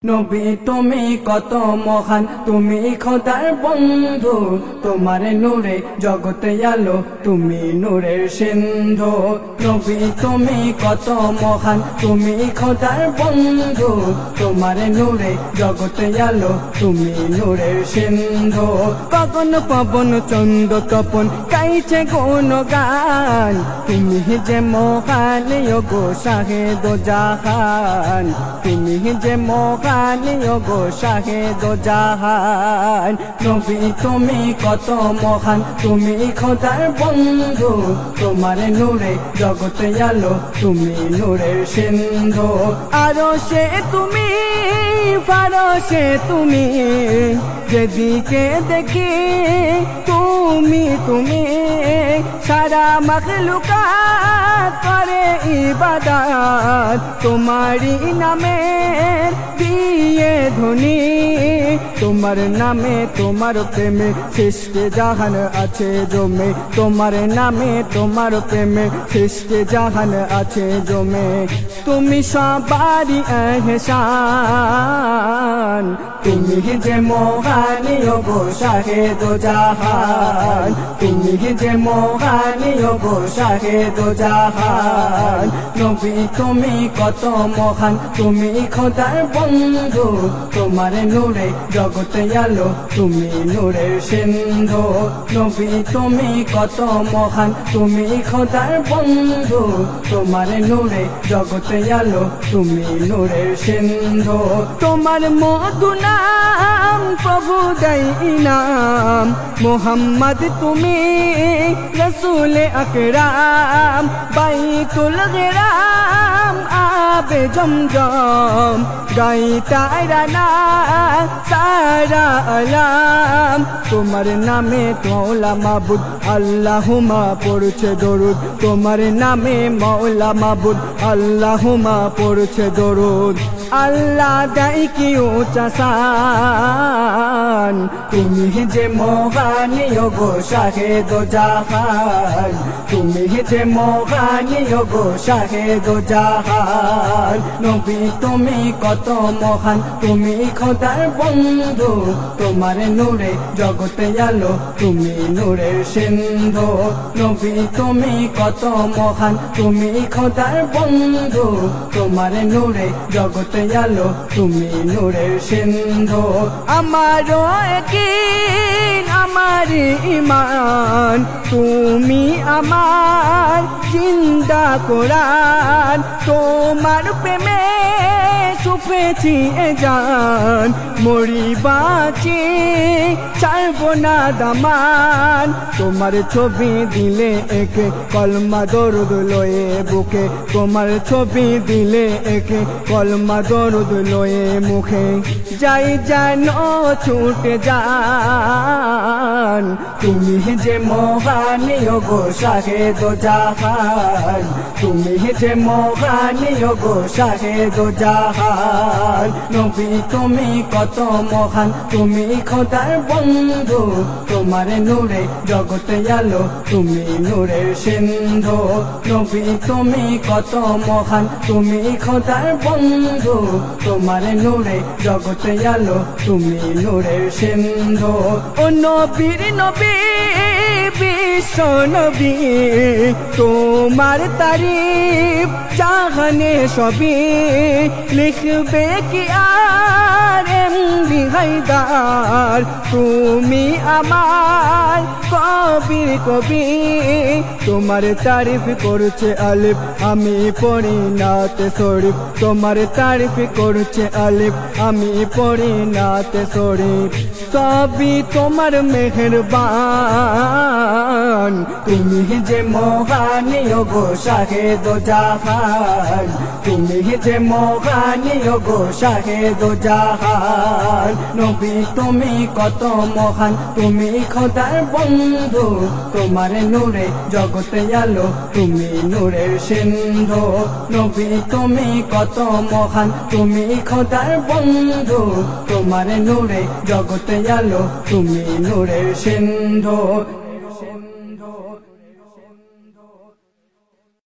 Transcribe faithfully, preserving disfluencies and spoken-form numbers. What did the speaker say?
নবী তুমি কত মহান, তুমি খোদার বন্ধু, তোমার নূরে জগতে আলো, তুমি নূরের সিন্ধু। নবী তুমি কত মহান, তুমি খোদার বন্ধু, তোমার নূরে জগতে আলো, তুমি নূরের সিন্ধু। গগন পবন চন্দ্র তপন গাইছে গুণগান, তুমি যে মহান গো শাহে দো জাহান, তুমি যে মহান গো শাহে দো জাহান। নবী তুমি কত মহান, তুমি খোদার বন্ধু, তোমার নূরে জগতে আলো, তুমি নূরের সিন্ধু। আরো সে তুমি ফারশে তুমি, যেদিকে দেখি তুমি তুমি, সারা মাখলুকাত করে ইবাদত, তোমারই নামে দিয়ে ধ্বনি, তোমার নামে তোমার প্রেমে সৃষ্টি জাহান আছে জমে, তোমার নামে তোমার প্রেমে সৃষ্টি জাহান আছে জমে। তুমি সবারই এহসান, তুমি যে মহান গো শাহে দো জাহান, তুমি যে মহান গো শাহে দো জাহান। নবী তুমি কত মহান, তুমি খোদার বন্ধু, তোমার নূরে জগতে আলো, তুমি নূরের সিন্ধু। নবী তুমি কত মহান, তুমি খোদার বন্ধু, তোমার নূরে জগতে আলো, তুমি নূরের সিন্ধু। তোমার মধু নাম প্রভু দেয় ইনাম, মোহাম্মদ তুমি রসুল আকরাম, বাইতুল গরাম আবে জমজম, গাইতা রানা সারা আলাম। তোমার নামে মৌলা মাবুদ আল্লাহুমা পড়ছে দরুদ, তোমার নামে মৌলা মাবুদ আল্লাহুমা পড়ছে দরুদ। আল্লাহ দেয় কি উঁচা শান, তুমি যে মহান গো শাহে দো জাহান, তুমি যে মহান গো শাহে দো জাহান। নবী তুমি কত মহান, তুমি খোদার বন্ধু, তোমার নূরে জগতে আলো, তুমি নূরের সিন্ধু। নবী তুমি কত মহান, তুমি খোদার বন্ধু, তোমার নূরে জগতে আলো, তুমি নূরের সিন্ধু। আমারও একদিন আমার ঈমান, তুমি আমার জিন্দা কোরআন, তোমার প্রেমে সুফেছি এ জান, মরি বাঁচি ছাড়ব না দামান। তোমার ছবি দিলে একে কলমা দরুদ লয়ে বুকে, তোমার ছবি দিলে একে কলমা দরুদ লয়ে মুখে, যাই যেন ছুটে যান। তুমি যে মহান গো শাহে দো জাহান, তুমি যে মহান গো শাহে দো জাহান। নবী তুমি কত মহান, তুমি খোদার বন্ধু, তোমার নূরে জগতে আলো, তুমি নূরের সিন্ধু। নবী তুমি কত মহান, তুমি খোদার বন্ধু, তোমার নূরে জগতে আলো, তুমি নূরের সিন্ধু। ও নবীর নবী বিশ্ব নবী, তোমার তারিফ জাহানে সবই, লিখবে কি আর এমডি হায়দার, তুমি আমার কবির কবি। তোমার তারিফ করছে আলিফ, আমি পড়ি নাতে শরীফ, তোমার তারিফ করছে আলিফ, আমি পড়ি নাতে শরীফ। সবই তোমার মেহেরবান, তুমি যে মহান গো শাহে দো জাহান, তুমি যে মহান গো শাহে দো জাহান। নবী তুমি কত মহান, তুমি খোদার বন্ধু, তোমার নূরে জগতে আলো, তুমি নূরের সিন্ধু। নবী তুমি কত মহান, তুমি খোদার বন্ধু, তোমার নূরে জগতে আলো, তুমি নূরের সিন্ধু।